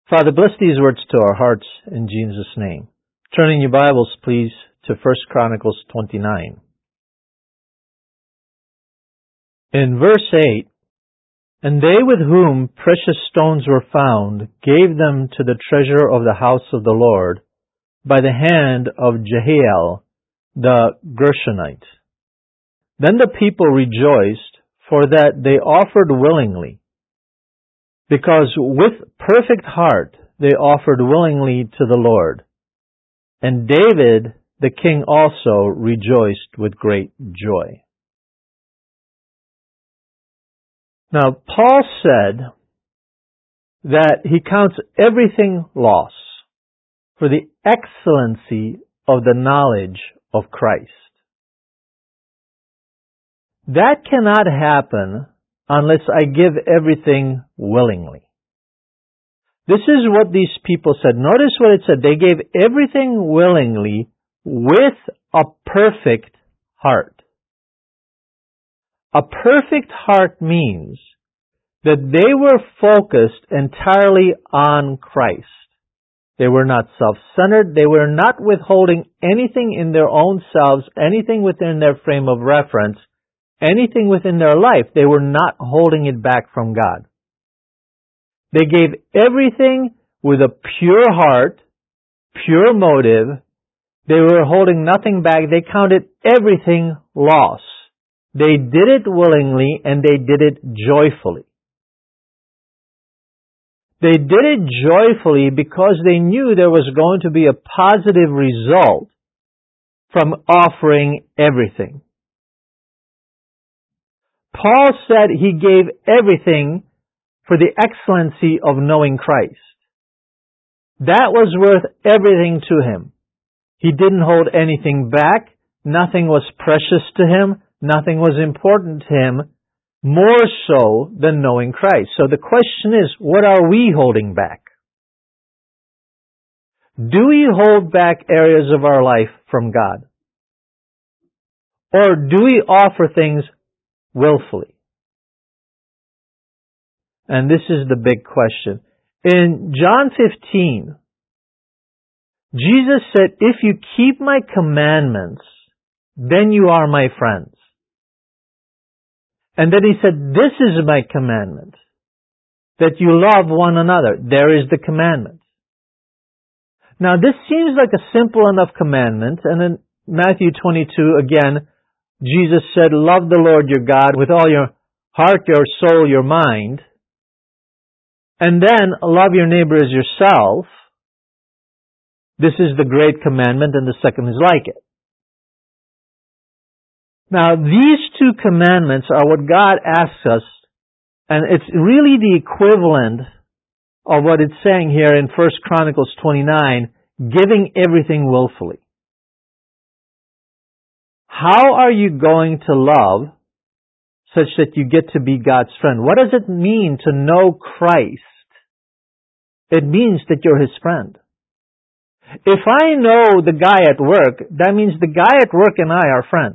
Father, bless these words to our hearts in Jesus' name. Turning your Bibles, please, to 1 Chronicles 29. In verse 8, "And they with whom precious stones were found gave them to the treasurer of the house of the Lord by the hand of Jehiel the Gershonite. Then the people rejoiced, for that they offered willingly, because with perfect heart they offered willingly to the Lord. And David the king also rejoiced with great joy." Now, Paul said that he counts everything loss for the excellency of the knowledge of Christ. That cannot happen unless I give everything willingly. This is what these people said. Notice what it said. They gave everything willingly with a perfect heart. A perfect heart means that they were focused entirely on Christ. They were not self-centered. They were not withholding anything in their own selves, anything within their frame of reference, anything within their life. They were not holding it back from God. They gave everything with a pure heart, pure motive. They were holding nothing back. They counted everything loss. They did it willingly and they did it joyfully. They did it joyfully because they knew there was going to be a positive result from offering everything. Paul said he gave everything for the excellency of knowing Christ. That was worth everything to him. He didn't hold anything back. Nothing was precious to him. Nothing was important to him more so than knowing Christ. So the question is, what are we holding back? Do we hold back areas of our life from God? Or do we offer things willfully? And this is the big question. In John 15, Jesus said, "If you keep my commandments, then you are my friends." And then he said, "This is my commandment, that you love one another." There is the commandment. Now this seems like a simple enough commandment. And in Matthew 22, again, Jesus said, "Love the Lord your God with all your heart, your soul, your mind. And then love your neighbor as yourself. This is the great commandment, and the second is like it." Now, these two commandments are what God asks us, and it's really the equivalent of what it's saying here in 1 Chronicles 29, giving everything willfully. How are you going to love such that you get to be God's friend? What does it mean to know Christ? It means that you're His friend. If I know the guy at work, that means the guy at work and I are friends.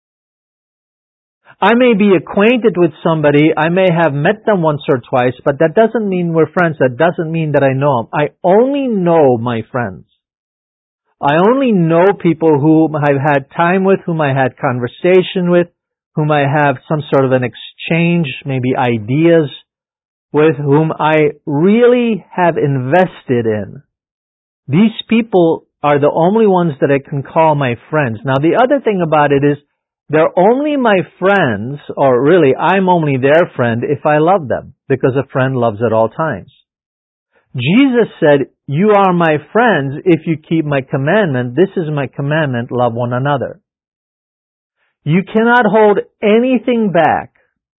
I may be acquainted with somebody, I may have met them once or twice, but that doesn't mean we're friends. That doesn't mean that I know them. I only know my friends. I only know people whom I've had time with, whom I had conversation with, whom I have some sort of an exchange, maybe ideas with, whom I really have invested in. These people are the only ones that I can call my friends. Now, the other thing about it is, they're only my friends, or really, I'm only their friend if I love them, because a friend loves at all times. Jesus said, "You are my friends if you keep my commandment. This is my commandment, love one another." You cannot hold anything back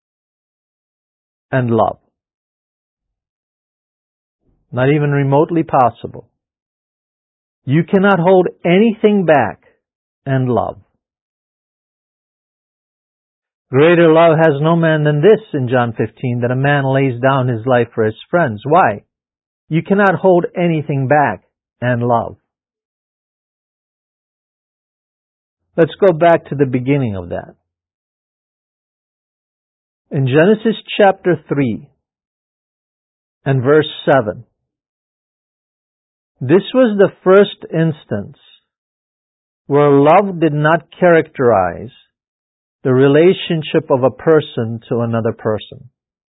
and love. Not even remotely possible. You cannot hold anything back and love. Greater love has no man than this, in John 15, that a man lays down his life for his friends. Why? You cannot hold anything back and love. Let's go back to the beginning of that. In Genesis chapter 3 and verse 7, This was the first instance where love did not characterize the relationship of a person to another person.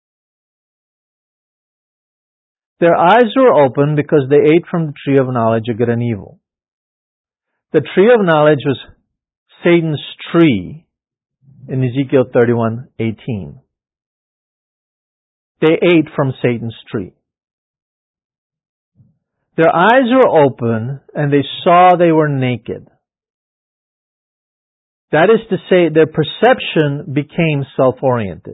Their eyes were open because they ate from the tree of knowledge of good and evil. The tree of knowledge was Satan's tree in Ezekiel 31:18. They ate from Satan's tree. Their eyes were open and they saw they were naked. That is to say, their perception became self-oriented.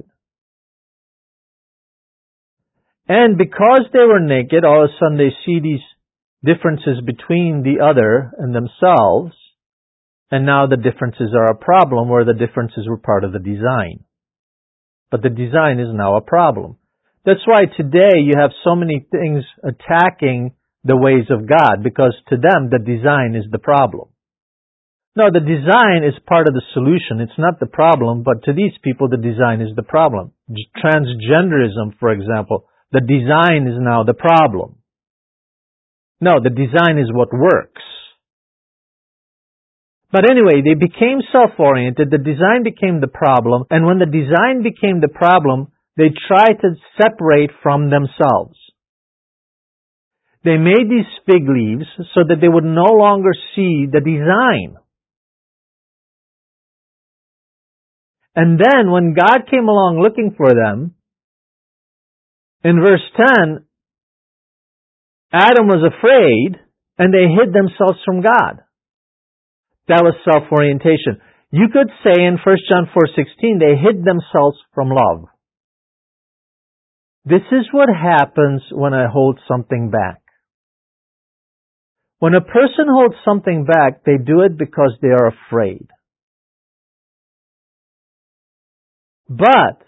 And because they were naked, all of a sudden they see these differences between the other and themselves, and now the differences are a problem where the differences were part of the design. But the design is now a problem. That's why today you have so many things attacking the ways of God, because to them the design is the problem. No, the design is part of the solution. It's not the problem, but to these people the design is the problem. Transgenderism, for example, the design is now the problem. No, the design is what works. But anyway, they became self-oriented, the design became the problem, and when the design became the problem, they tried to separate from themselves. They made these fig leaves so that they would no longer see the design. And then when God came along looking for them, in verse 10, Adam was afraid and they hid themselves from God. That was self-orientation. You could say in 1 John 4:16, they hid themselves from love. This is what happens when I hold something back. When a person holds something back, they do it because they are afraid. But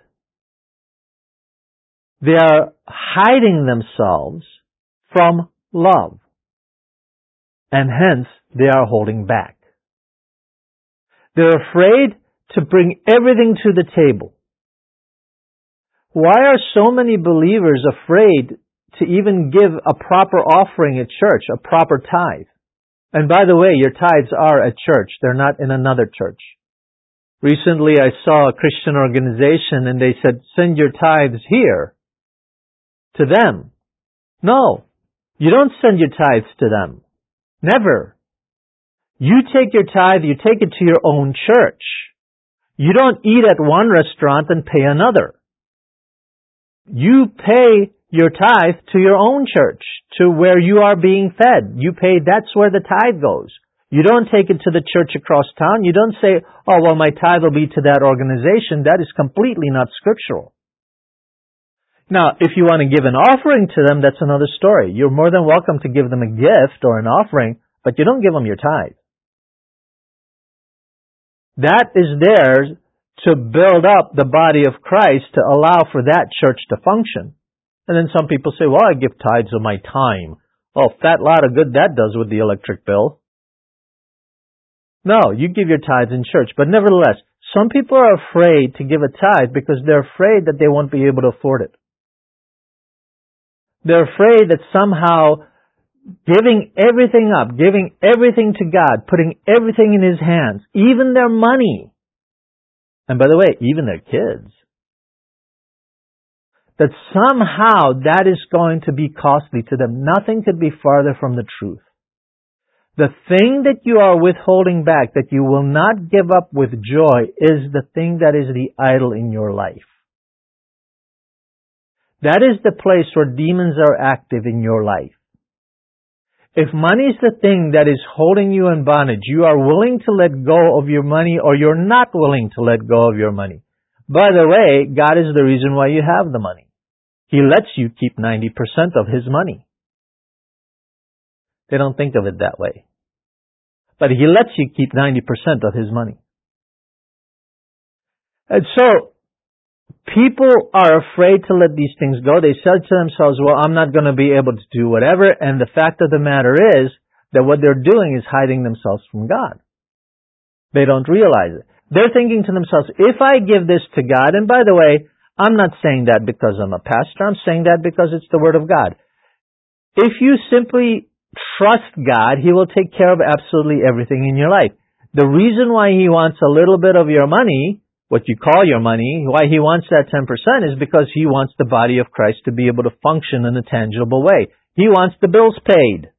they are hiding themselves from love. And hence, they are holding back. They're afraid to bring everything to the table. Why are so many believers afraid to even give a proper offering at church, a proper tithe? And by the way, your tithes are at church. They're not in another church. Recently, I saw a Christian organization and they said, send your tithes here to them. No, you don't send your tithes to them. Never. You take your tithe, you take it to your own church. You don't eat at one restaurant and pay another. You pay your tithe to your own church, to where you are being fed. You pay, that's where the tithe goes. You don't take it to the church across town. You don't say, oh, well, my tithe will be to that organization. That is completely not scriptural. Now, if you want to give an offering to them, that's another story. You're more than welcome to give them a gift or an offering, but you don't give them your tithe. That is there to build up the body of Christ, to allow for that church to function. And then some people say, well, I give tithes of my time. Oh, fat lot of good that does with the electric bill. No, you give your tithes in church. But nevertheless, some people are afraid to give a tithe because they're afraid that they won't be able to afford it. They're afraid that somehow giving everything up, giving everything to God, putting everything in His hands, even their money, and by the way, even their kids, that somehow that is going to be costly to them. Nothing could be farther from the truth. The thing that you are withholding back, that you will not give up with joy, is the thing that is the idol in your life. That is the place where demons are active in your life. If money is the thing that is holding you in bondage, you are willing to let go of your money or you're not willing to let go of your money. By the way, God is the reason why you have the money. He lets you keep 90% of His money. They don't think of it that way. But He lets you keep 90% of His money. And so, people are afraid to let these things go. They say to themselves, well, I'm not going to be able to do whatever. And the fact of the matter is that what they're doing is hiding themselves from God. They don't realize it. They're thinking to themselves, if I give this to God, and by the way, I'm not saying that because I'm a pastor. I'm saying that because it's the Word of God. If you simply trust God, He will take care of absolutely everything in your life. The reason why He wants a little bit of your money, what you call your money, why He wants that 10% is because He wants the body of Christ to be able to function in a tangible way. He wants the bills paid.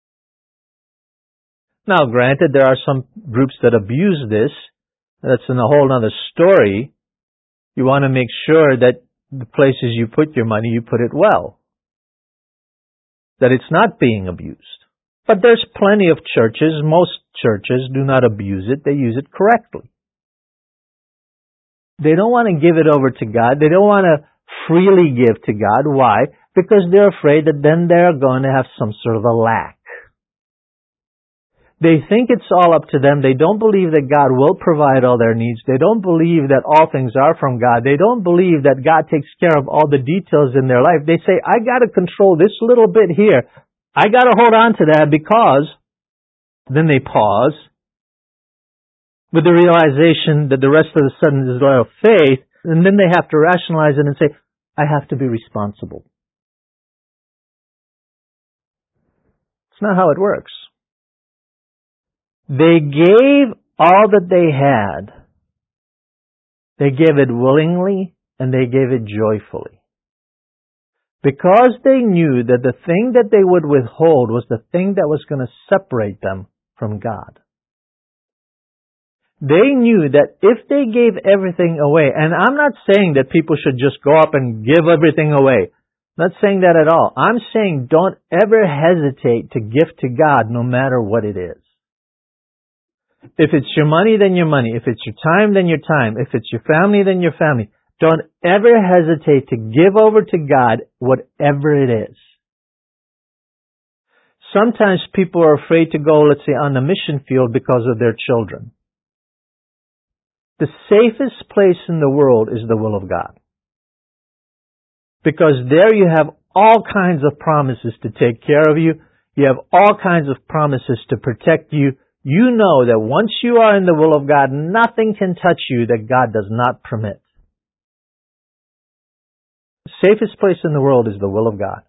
Now, granted, there are some groups that abuse this. That's in a whole other story. You want to make sure that the places you put your money, you put it well. That it's not being abused. But there's plenty of churches, most churches do not abuse it, they use it correctly. They don't want to give it over to God. They don't want to freely give to God. Why? Because they're afraid that then they're going to have some sort of a lack. They think it's all up to them. They don't believe that God will provide all their needs. They don't believe that all things are from God. They don't believe that God takes care of all the details in their life. They say, I got to control this little bit here. I got to hold on to that because... Then they pause with the realization that the rest of the sudden is loyal faith, and then they have to rationalize it and say, I have to be responsible. It's not how it works. They gave all that they had. They gave it willingly and they gave it joyfully. Because they knew that the thing that they would withhold was the thing that was going to separate them from God. They knew that if they gave everything away, and I'm not saying that people should just go up and give everything away. I'm not saying that at all. I'm saying don't ever hesitate to give to God no matter what it is. If it's your money, then your money. If it's your time, then your time. If it's your family, then your family. Don't ever hesitate to give over to God whatever it is. Sometimes people are afraid to go, let's say, on the mission field because of their children. The safest place in the world is the will of God. Because there you have all kinds of promises to take care of you. You have all kinds of promises to protect you. You know that once you are in the will of God, nothing can touch you that God does not permit. The safest place in the world is the will of God.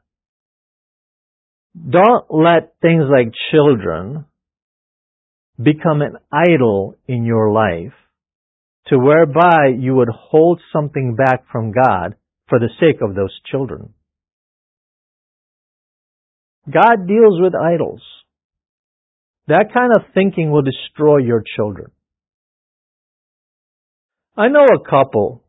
Don't let things like children become an idol in your life to whereby you would hold something back from God for the sake of those children. God deals with idols. That kind of thinking will destroy your children. I know a couple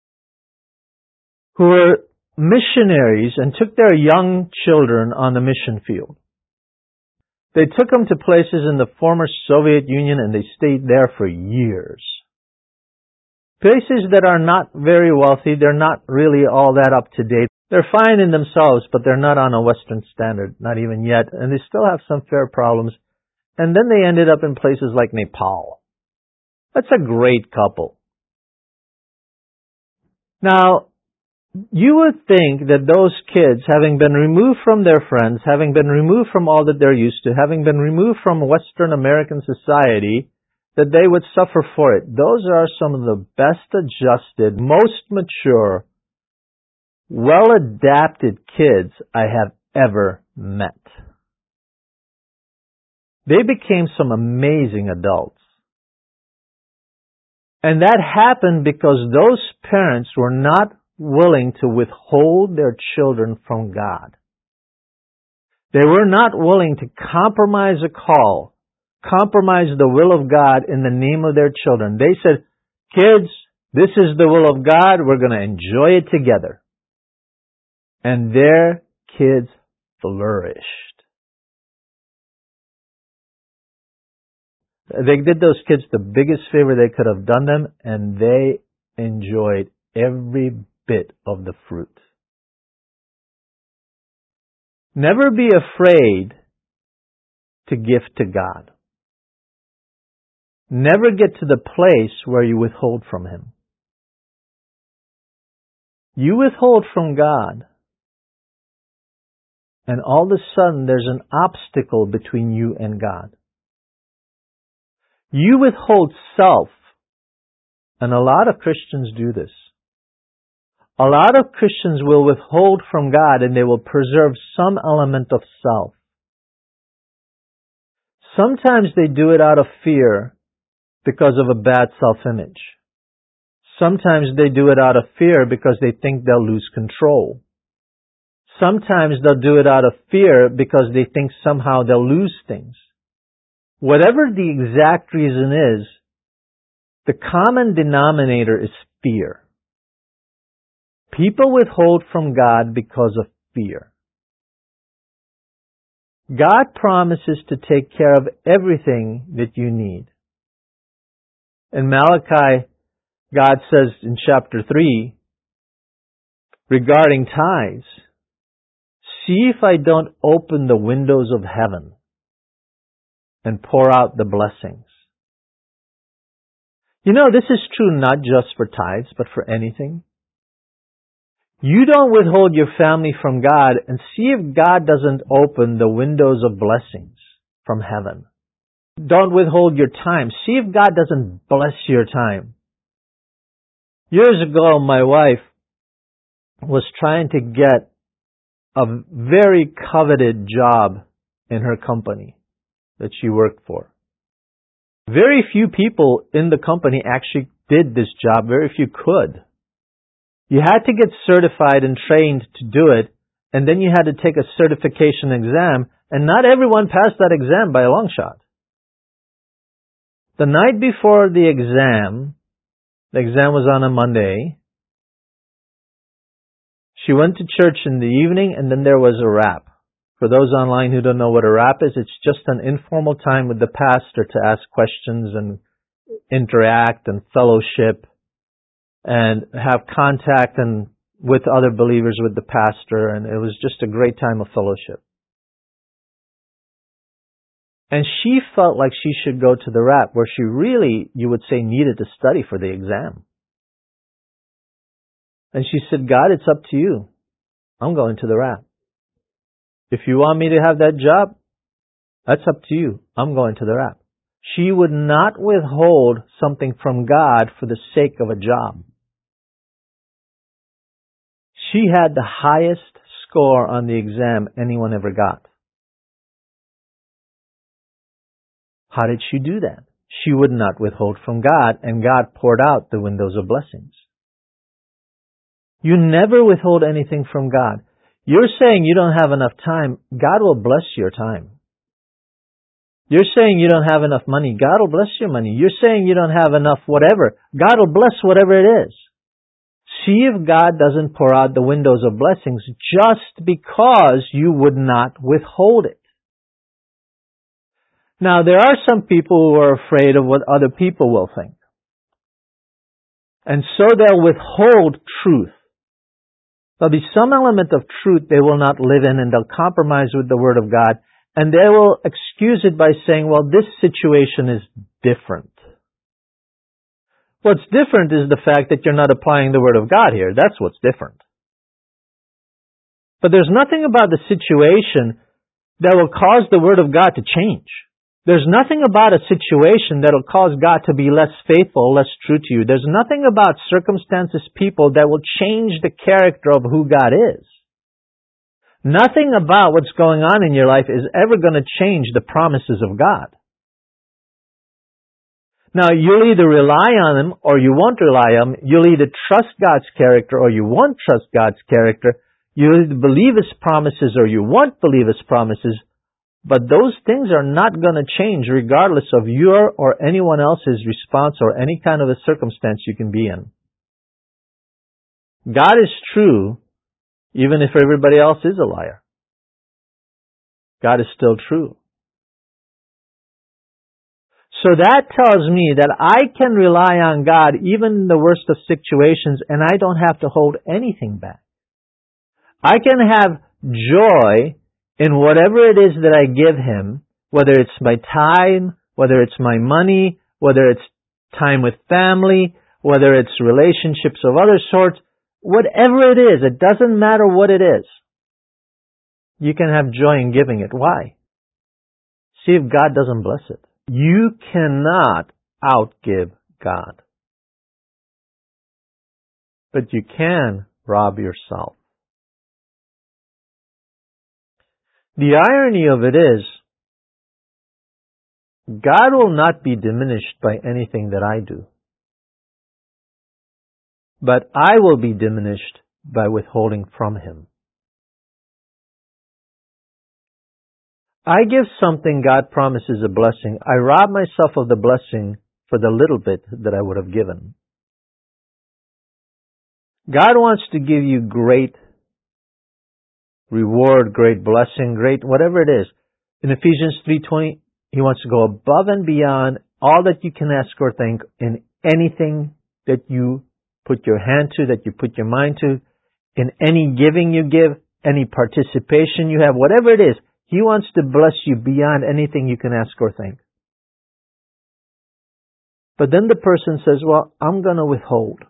who were missionaries and took their young children on the mission field. They took them to places in the former Soviet Union and they stayed there for years. Places that are not very wealthy, they're not really all that up to date. They're fine in themselves, but they're not on a Western standard, not even yet, and they still have some fair problems. And then they ended up in places like Nepal. That's a great couple. Now, you would think that those kids, having been removed from their friends, having been removed from all that they're used to, having been removed from Western American society, that they would suffer for it. Those are some of the best adjusted, most mature, well-adapted kids I have ever met. They became some amazing adults. And that happened because those parents were not willing to withhold their children from God. They were not willing to compromise a call, compromise the will of God in the name of their children. They said, kids, this is the will of God. We're going to enjoy it together. And their kids flourished. They did those kids the biggest favor they could have done them, and they enjoyed every bit of the fruit. Never be afraid to give to God. Never get to the place where you withhold from Him. You withhold from God, and all of a sudden there's an obstacle between you and God. You withhold self, and a lot of Christians do this. A lot of Christians will withhold from God and they will preserve some element of self. Sometimes they do it out of fear because of a bad self-image. Sometimes they do it out of fear because they think they'll lose control. Sometimes they'll do it out of fear because they think somehow they'll lose things. Whatever the exact reason is, the common denominator is fear. People withhold from God because of fear. God promises to take care of everything that you need. In Malachi, God says in chapter 3, regarding tithes, see if I don't open the windows of heaven and pour out the blessings. You know, this is true not just for tithes, but for anything. You don't withhold your family from God and see if God doesn't open the windows of blessings from heaven. Don't withhold your time. See if God doesn't bless your time. Years ago, my wife was trying to get a very coveted job in her company that she worked for. Very few people in the company actually did this job. Very few could. You had to get certified and trained to do it, and then you had to take a certification exam, and not everyone passed that exam by a long shot. The night before the exam was on a Monday, she went to church in the evening, and then there was a wrap. For those online who don't know what a wrap is, it's just an informal time with the pastor to ask questions and interact and fellowship and have contact and with other believers with the pastor, and it was just a great time of fellowship. And she felt like she should go to the wrap, where she really, you would say, needed to study for the exam. And she said, God, it's up to you. I'm going to the wrap. If you want me to have that job, that's up to you. I'm going to the wrap. She would not withhold something from God for the sake of a job. She had the highest score on the exam anyone ever got. How did she do that? She would not withhold from God, and God poured out the windows of blessings. You never withhold anything from God. You're saying you don't have enough time. God will bless your time. You're saying you don't have enough money. God will bless your money. You're saying you don't have enough whatever. God will bless whatever it is. See if God doesn't pour out the windows of blessings just because you would not withhold it. Now, there are some people who are afraid of what other people will think. And so they'll withhold truth. There'll be some element of truth they will not live in, and they'll compromise with the Word of God, and they will excuse it by saying, well, this situation is different. What's different is the fact that you're not applying the Word of God here. That's what's different. But there's nothing about the situation that will cause the Word of God to change. There's nothing about a situation that will cause God to be less faithful, less true to you. There's nothing about circumstances, people that will change the character of who God is. Nothing about what's going on in your life is ever going to change the promises of God. Now, you'll either rely on Him or you won't rely on Him. You'll either trust God's character or you won't trust God's character. You'll either believe His promises or you won't believe His promises. But those things are not going to change regardless of your or anyone else's response or any kind of a circumstance you can be in. God is true even if everybody else is a liar. God is still true. So that tells me that I can rely on God even in the worst of situations, and I don't have to hold anything back. I can have joy in whatever it is that I give Him, whether it's my time, whether it's my money, whether it's time with family, whether it's relationships of other sorts, whatever it is, it doesn't matter what it is. You can have joy in giving it. Why? See if God doesn't bless it. You cannot outgive God. But you can rob yourself. The irony of it is, God will not be diminished by anything that I do, but I will be diminished by withholding from Him. I give something God promises a blessing. I rob myself of the blessing for the little bit that I would have given. God wants to give you great reward, great blessing, great whatever it is. In Ephesians 3:20, He wants to go above and beyond all that you can ask or think in anything that you put your hand to, that you put your mind to, in any giving you give, any participation you have, whatever it is. He wants to bless you beyond anything you can ask or think. But then the person says, well, I'm going to withhold.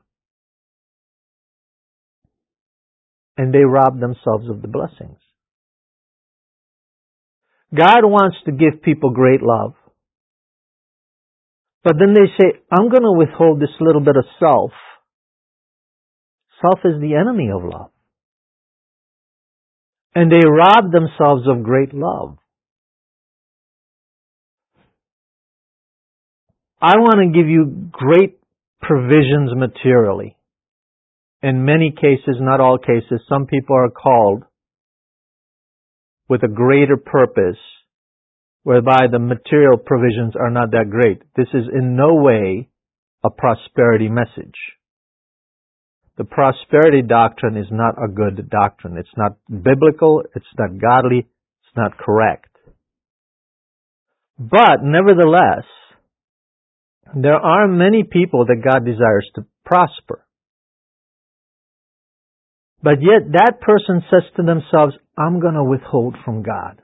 And they rob themselves of the blessings. God wants to give people great love. But then they say, I'm going to withhold this little bit of self. Self is the enemy of love. And they rob themselves of great love. I want to give you great provisions materially. In many cases, not all cases, some people are called with a greater purpose, whereby the material provisions are not that great. This is in no way a prosperity message. The prosperity doctrine is not a good doctrine. It's not biblical, it's not godly, it's not correct. But nevertheless, there are many people that God desires to prosper. But yet that person says to themselves, I'm going to withhold from God.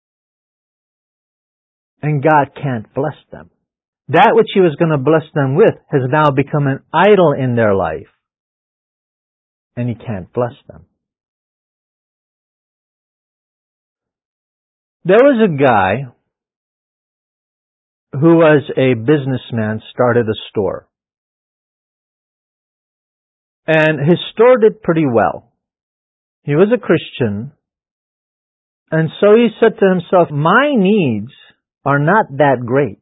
And God can't bless them. That which He was going to bless them with has now become an idol in their life. And He can't bless them. There was a guy who was a businessman, started a store. And his store did pretty well. He was a Christian. And so he said to himself, my needs are not that great.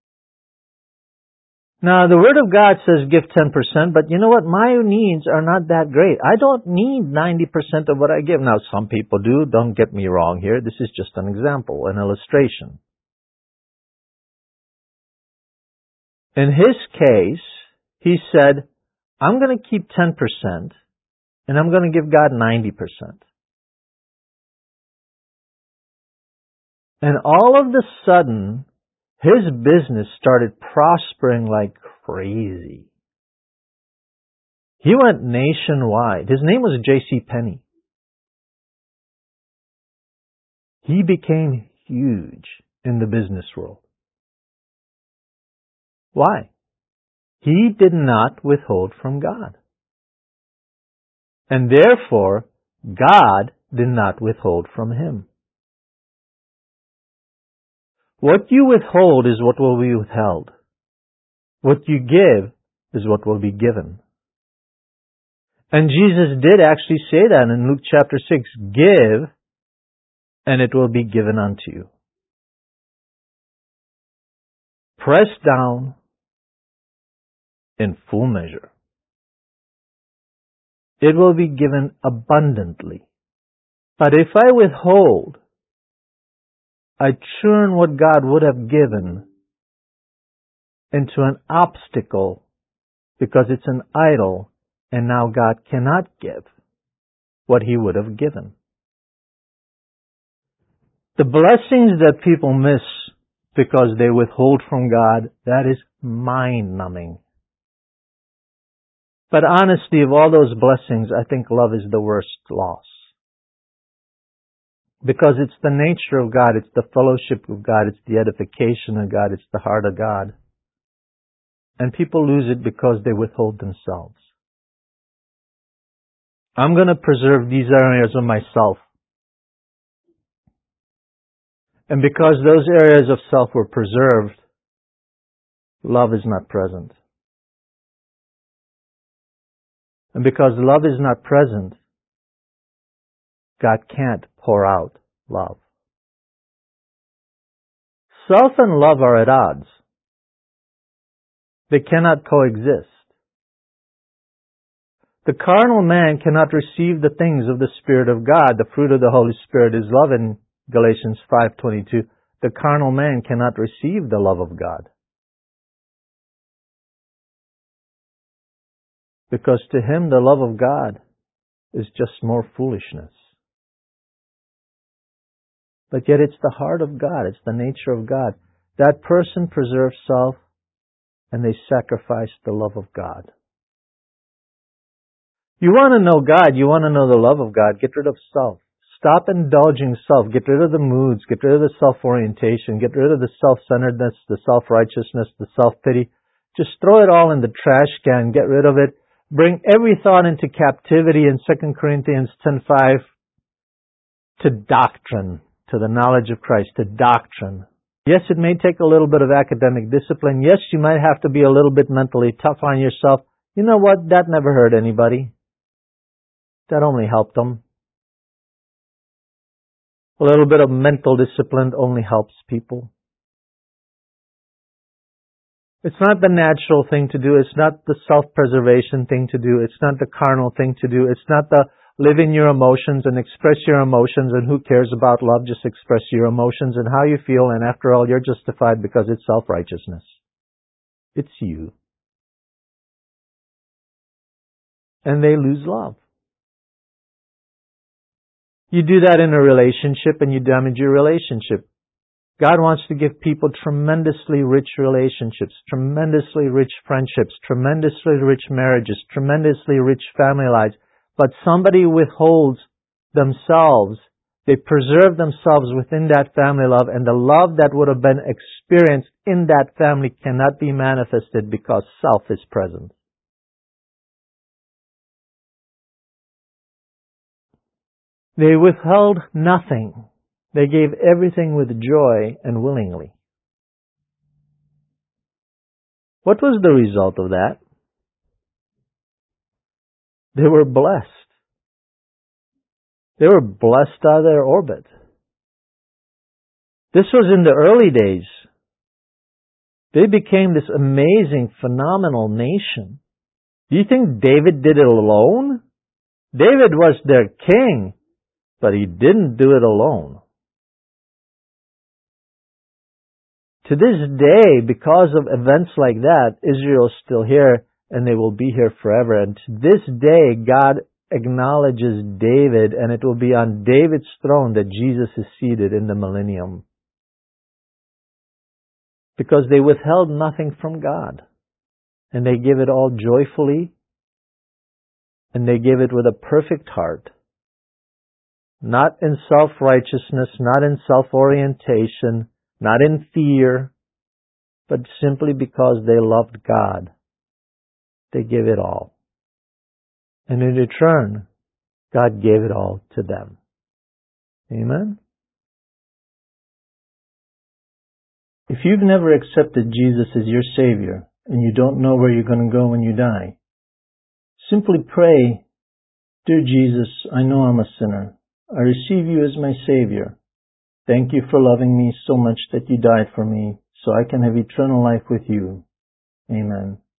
Now, the Word of God says give 10%, but you know what? My needs are not that great. I don't need 90% of what I give. Now, some people do. Don't get me wrong here. This is just an example, an illustration. In his case, he said, I'm going to keep 10% and I'm going to give God 90%. And all of a sudden, his business started prospering like crazy. He went nationwide. His name was J.C. Penney. He became huge in the business world. Why? He did not withhold from God. And therefore, God did not withhold from him. What you withhold is what will be withheld. What you give is what will be given. And Jesus did actually say that in Luke chapter 6, give, and it will be given unto you. Pressed down in full measure. It will be given abundantly. But if I withhold, I turn what God would have given into an obstacle because it's an idol, and now God cannot give what He would have given. The blessings that people miss because they withhold from God, that is mind-numbing. But honestly, of all those blessings, I think love is the worst loss. Because it's the nature of God, it's the fellowship of God, it's the edification of God, it's the heart of God. And people lose it because they withhold themselves. I'm going to preserve these areas of myself. And because those areas of self were preserved, love is not present. And because love is not present, God can't pour out love. self and love are at odds. They cannot coexist. The carnal man cannot receive the things of the Spirit of God. The fruit of the Holy Spirit is love in Galatians 5:22. The carnal man cannot receive the love of God, because to him the love of God is just more foolishness. But yet it's the heart of God. It's the nature of God. That person preserves self and they sacrifice the love of God. You want to know God, you want to know the love of God, get rid of self. Stop indulging self. Get rid of the moods. Get rid of the self-orientation. Get rid of the self-centeredness, the self-righteousness, the self-pity. Just throw it all in the trash can. Get rid of it. Bring every thought into captivity in 2 Corinthians 10:5 to doctrine, to the knowledge of Christ, to doctrine. Yes, it may take a little bit of academic discipline. Yes, you might have to be a little bit mentally tough on yourself. You know what? That never hurt anybody. That only helped them. A little bit of mental discipline only helps people. It's not the natural thing to do. It's not the self-preservation thing to do. It's not the carnal thing to do. It's not the live in your emotions and express your emotions and who cares about love, just express your emotions and how you feel, and after all, you're justified because it's self-righteousness. It's you. And they lose love. You do that in a relationship and you damage your relationship. God wants to give people tremendously rich relationships, tremendously rich friendships, tremendously rich marriages, tremendously rich family lives. But somebody withholds themselves. They preserve themselves within that family love, and the love that would have been experienced in that family cannot be manifested because self is present. They withheld nothing. They gave everything with joy and willingly. What was the result of that? They were blessed. They were blessed out of their orbit. This was in the early days. They became this amazing, phenomenal nation. Do you think David did it alone? David was their king, but he didn't do it alone. To this day, because of events like that, Israel is still here and they will be here forever. And to this day, God acknowledges David, and it will be on David's throne that Jesus is seated in the millennium. Because they withheld nothing from God. And they give it all joyfully. And they give it with a perfect heart. Not in self-righteousness, not in self-orientation, not in fear, but simply because they loved God. They give it all. And in return, God gave it all to them. Amen? If you've never accepted Jesus as your Savior, and you don't know where you're going to go when you die, simply pray, "Dear Jesus, I know I'm a sinner. I receive you as my Savior. Thank you for loving me so much that you died for me, so I can have eternal life with you. Amen."